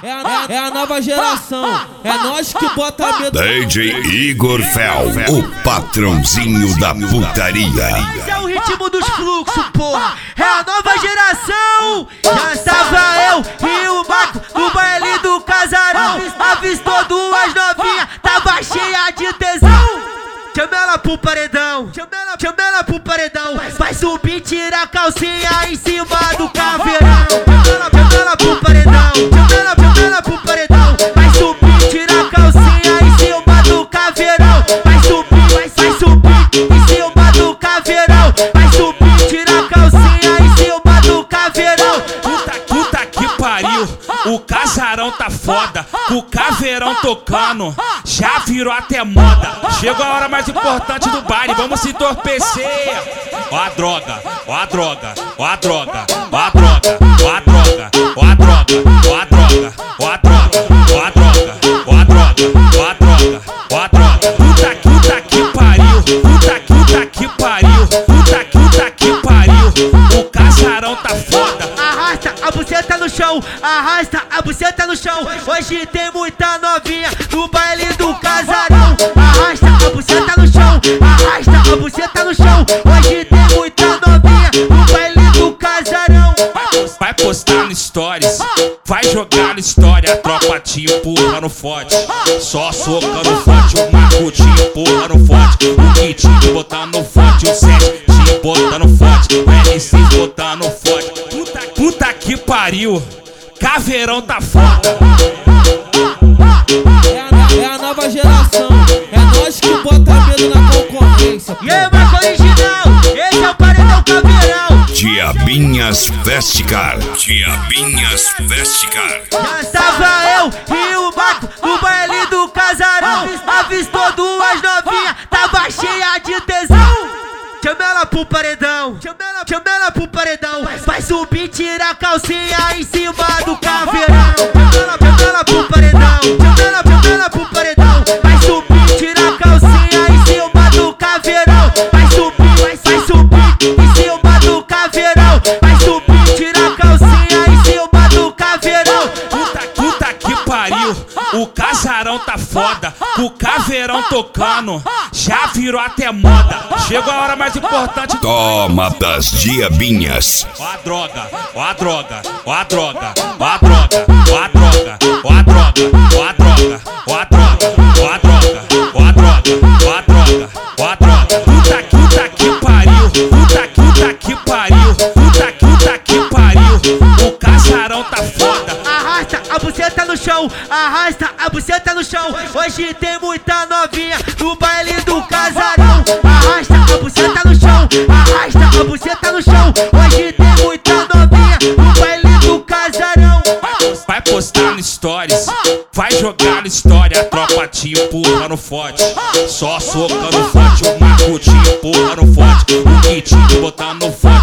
É a nova geração, é nós que bota medo. DJ Igor Fel, o patrãozinho da putaria. É o ritmo dos fluxos, porra. É a nova geração. Já estava eu e o Marco no baile do casarão. Avistou duas novinhas, tava cheia de tesão. Chama ela pro paredão, chama ela pro paredão. Vai subir, tira a calcinha em cima do caveirão. Chama ela pro paredão, chama ela pro paredão. Vai subir, tira a calcinha em cima do caveirão. Vai subir em cima do caveirão. Vai subir, tira a calcinha em cima do caveirão. Puta que pariu, o casarão tá foda, o caveirão tocando, já virou até moda. Chegou a hora mais importante do baile, vamos se entorpecer. Ó a droga, ó a droga, ó a droga, ó a droga, ó a droga, ó a droga, ó a droga, ó a droga, ó a droga, ó a droga, ó a droga, ó a droga. Puta que pariu, puta que pariu, puta que pariu, o casarão tá foda. Arrasta a buceta no chão, arrasta a buceta no chão. Hoje tem muita novinha no baile do casarão. Arrasta a buceta no chão, arrasta a buceta no chão. Hoje tem muita novinha no baile do casarão. Vai postar no stories, vai jogar no história. A tropa te empurra no forte, só socando forte. O Marco te empurra no forte, o Kit te botando no forte, o 7 te botando forte, o L6 botando forte. Puta que pariu, caveirão tá foda. É a nova geração, é nós que bota medo na concorrência. E aí, Marco original, esse é o paredão caveirão. Diabinhas Festicar, Diabinhas Festicar. Já estava eu e o Marco no baile do casarão. Avistou duas novinhas, tava cheia de tesão. Chama ela pro paredão, chama ela pro paredão. Vai subir, tira a calcinha em cima do caveirão. Chama ela pro paredão, chama ela pro paredão. Vai subir, tira a calcinha em cima do caveirão. Vai subir em cima do caveirão. Vai subir, tira a calcinha em cima do caveirão. Puta que pariu, o casarão tá foda, o caveirão tocando, já virou até moda. Chegou a hora mais importante. Toma das diabinhas. Ó a droga, ó a droga, ó a droga, ó a droga, ó a droga, ó a droga, ó a droga, ó a droga, ó a droga, ó a droga, ó a droga, ó a droga. Puta que pariu, puta que pariu, puta que pariu, o casarão tá foda. Arrasta a buceta no chão, arrasta a buceta no chão. Hoje tem muita novinha no baile do casarão. Arrasta a buceta no chão, arrasta a buceta no chão. Hoje tem muita novinha no baile do casarão. Vai postar no stories, vai jogar no história. A tropa te empurra no forte, só socando forte. O Marco te empurra no forte, o Kit te botando no forte,